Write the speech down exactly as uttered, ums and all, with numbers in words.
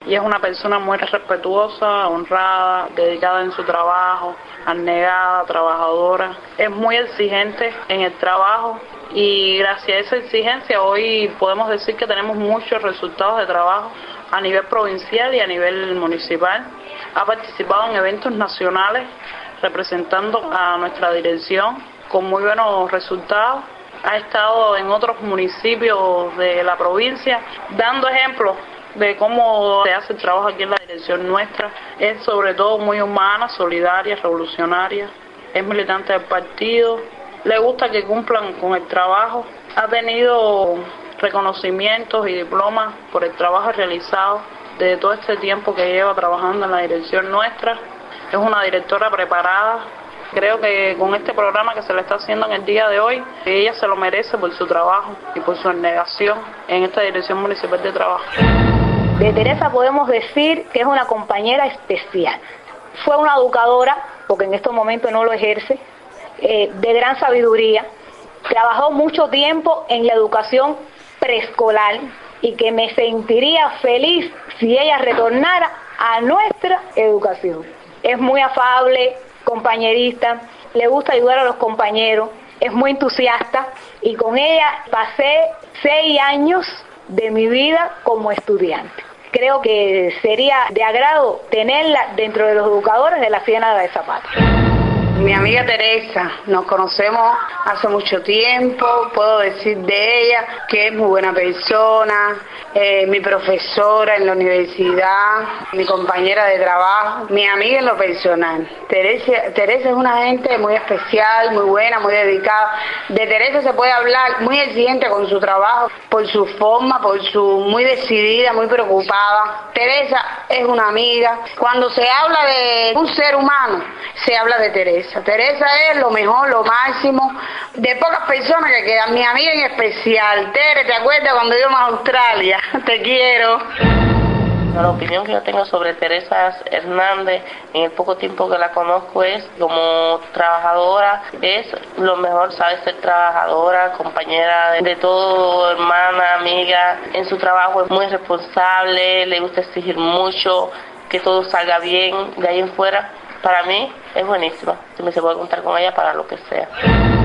Y es una persona muy respetuosa, honrada, dedicada en su trabajo, abnegada, trabajadora. Es muy exigente en el trabajo y gracias a esa exigencia hoy podemos decir que tenemos muchos resultados de trabajo a nivel provincial y a nivel municipal. Ha participado en eventos nacionales representando a nuestra dirección con muy buenos resultados. Ha estado en otros municipios de la provincia dando ejemplos de cómo se hace el trabajo aquí en la dirección nuestra. Es sobre todo muy humana, solidaria, revolucionaria, es militante del partido, le gusta que cumplan con el trabajo, ha tenido reconocimientos y diplomas por el trabajo realizado de todo este tiempo que lleva trabajando en la dirección nuestra. Es una directora preparada. Creo que con este programa que se le está haciendo en el día de hoy, ella se lo merece por su trabajo y por su abnegación en esta Dirección Municipal de Trabajo. De Teresa podemos decir que es una compañera especial. Fue una educadora, porque en estos momentos no lo ejerce, eh, de gran sabiduría. Trabajó mucho tiempo en la educación preescolar y que me sentiría feliz si ella retornara a nuestra educación. Es muy afable, compañerista, le gusta ayudar a los compañeros, es muy entusiasta y con ella pasé seis años de mi vida como estudiante. Creo que sería de agrado tenerla dentro de los educadores de la Ciénaga de Zapata. Mi amiga Teresa, nos conocemos hace mucho tiempo, puedo decir de ella que es muy buena persona, eh, mi profesora en la universidad, mi compañera de trabajo, mi amiga en lo personal. Teresa, Teresa es una gente muy especial, muy buena, muy dedicada. De Teresa se puede hablar, muy exigente con su trabajo, por su forma, por su muy decidida, muy preocupada. Teresa es una amiga. Cuando se habla de un ser humano, se habla de Teresa. Teresa es lo mejor, lo máximo, de pocas personas que quedan. Mi amiga en especial. Tere, ¿te acuerdas cuando íbamos a Australia? Te quiero. La opinión que yo tengo sobre Teresa Hernández, en el poco tiempo que la conozco, es como trabajadora, es lo mejor, sabe ser trabajadora, compañera de, de todo, hermana, amiga. En su trabajo es muy responsable, le gusta exigir mucho, que todo salga bien. De ahí en fuera, para mí es buenísima. Se me se puede contar con ella para lo que sea.